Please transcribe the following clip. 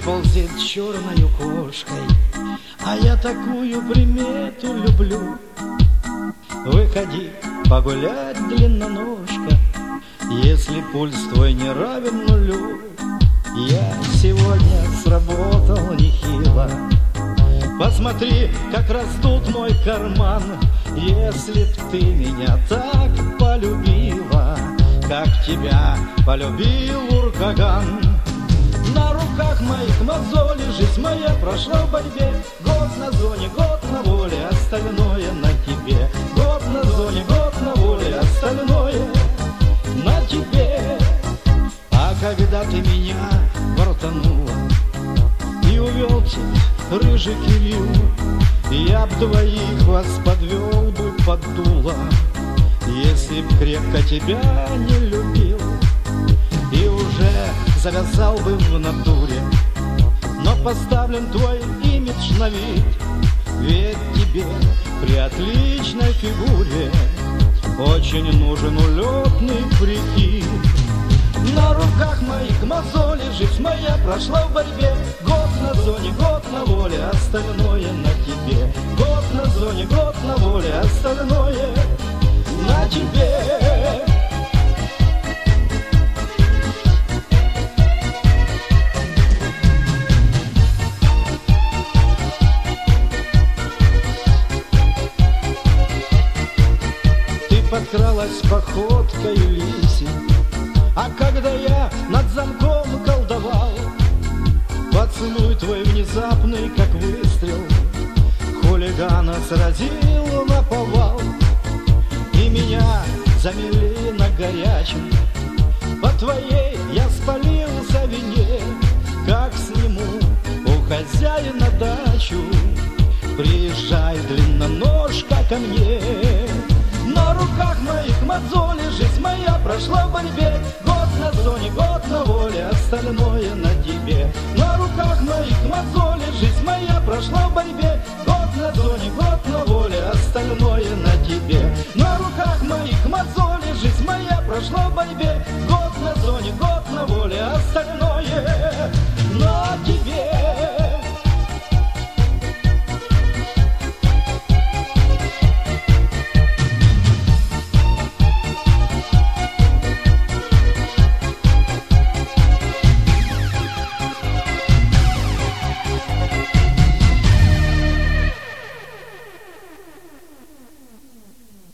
ползет черною кошкой, а я такую примету люблю. Выходи погулять, длинноножка, если пульс твой не равен нулю. Я сегодня сработал нехило. Посмотри, как раздут мой карман. Если б ты меня так полюбила, как тебя полюбил Уркаган. На руках моих мозоли, жизнь моя прошла в борьбе. Год на зоне, год на воле, остальное на тебе. Год на зоне, год на воле, остальное на тебе. А когда ты меня бортанула и увел тебя рыжий Кирилл, я б двоих вас подвел бы под дуло, если б крепко тебя не любил. И уже завязал бы в натуре, но поставлен твой имидж на вид. Ведь тебе при отличной фигуре очень нужен улетный прикид. На руках моих мозоли, жизнь моя прошла в борьбе. Год на зоне, год на воле, остальное на тебе. Год на зоне, год на воле, остальное на тебе. Ты подкралась походкой лиси, а когда я над замком колдовал, поцелуй твой внезапный, как выстрел, хулигана сразил наповал. И меня замели на горячем, по твоей я спалился вине. Как сниму у хозяина дачу, приезжай, длинноножка, ко мне. На руках моих мозоли, жизнь моя прошла в борьбе. Год на зоне, год на воле, остальное на тебе. На руках моих мозоли, жизнь моя прошла в борьбе. Год на зоне, год на воле, остальное на тебе. На руках моих мозоли, жизнь моя прошла в борьбе. Год на зоне, год на воле, остальное